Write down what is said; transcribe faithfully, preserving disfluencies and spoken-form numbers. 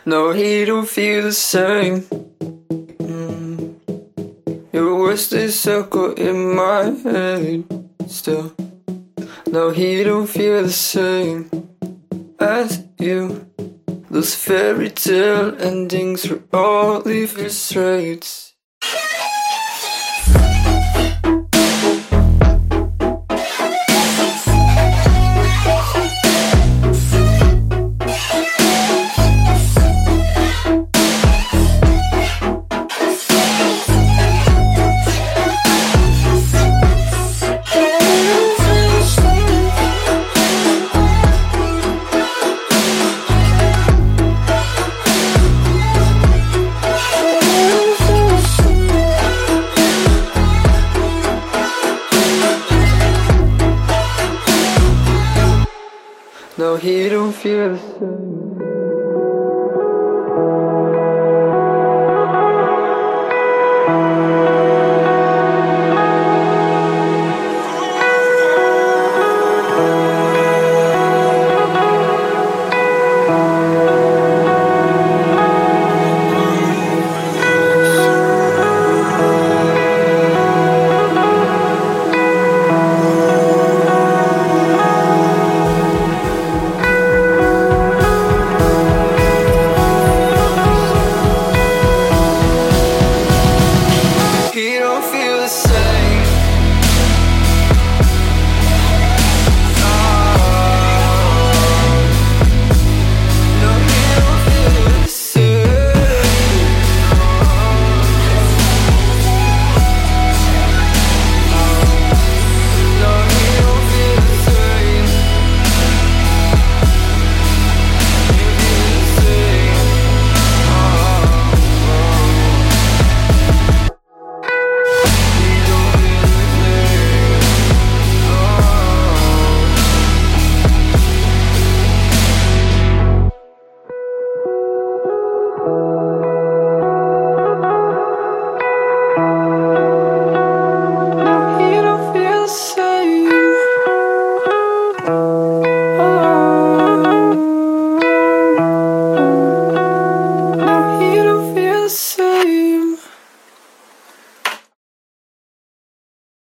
No, he don't feel the same. mm. Your words, they circle in my head still. No, he don't feel the same as you. Those fairy tale endings were all leave traits. No, he don't feel the same.